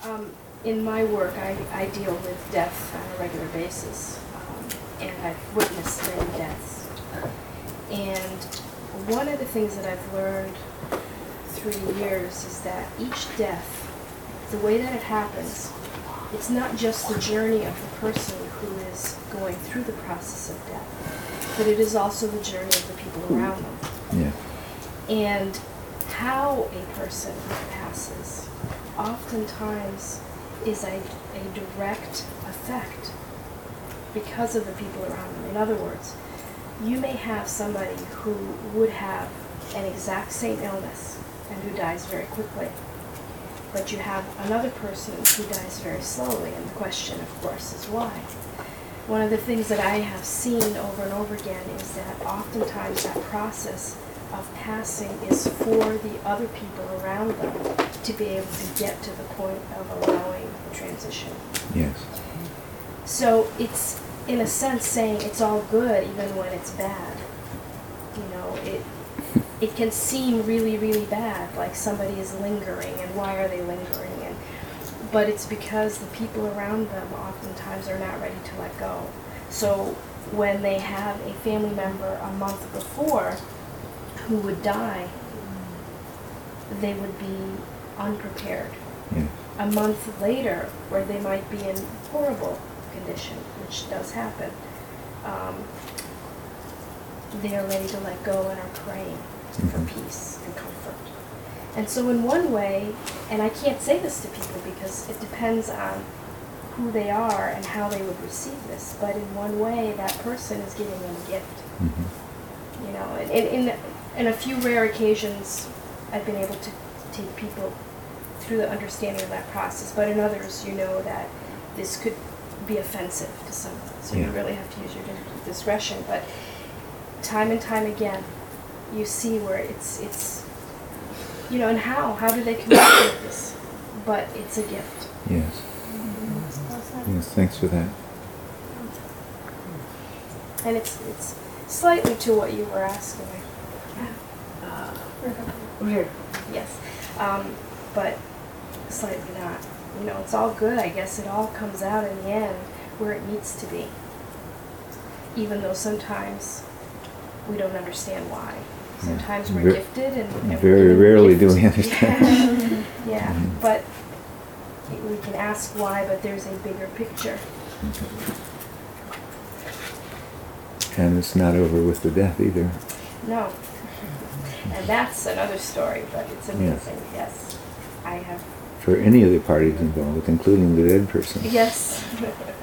In my work, I deal with death on a regular basis, and I've witnessed many deaths. And one of the things that I've learned through the years is that each death, the way that it happens, it's not just the journey of the person who is going through the process of death, but it is also the journey of the people around them. Yeah. And how a person passes oftentimes is a direct effect because of the people around them. In other words, you may have somebody who would have an exact same illness and who dies very quickly, but you have another person who dies very slowly, and the question, of course, is why? One of the things that I have seen over and over again is that oftentimes that process of passing is for the other people around them to be able to get to the point of allowing the transition. Yes. So it's, in a sense, saying it's all good even when it's bad. You know, it can seem really, really bad, like somebody is lingering, and why are they lingering? But it's because the people around them oftentimes are not ready to let go. So when they have a family member a month before who would die, they would be unprepared. Yes. A month later, where they might be in horrible condition, which does happen, they are ready to let go and are praying for peace and comfort. And so in one way, and I can't say this to people because it depends on who they are and how they would receive this, but in one way, that person is giving them a gift. Mm-hmm. You know, in a few rare occasions, I've been able to take people through the understanding of that process, but in others, you know that this could be offensive to someone, so you really have to use your discretion. But time and time again, you see where it's you know, and how do they connect with this? But it's a gift. Yes. Yes, thanks for that. And it's slightly to what you were asking. Here. Yes. But slightly not. You know, it's all good. I guess it all comes out in the end where it needs to be. Even though sometimes we don't understand why. Sometimes we're gifted and very rarely do we understand. Yeah, but we can ask why, but there's a bigger picture. And it's not over with the death either. No. And that's another story, but it's amazing. Yes. I have. For any of the parties involved, including the dead person. Yes.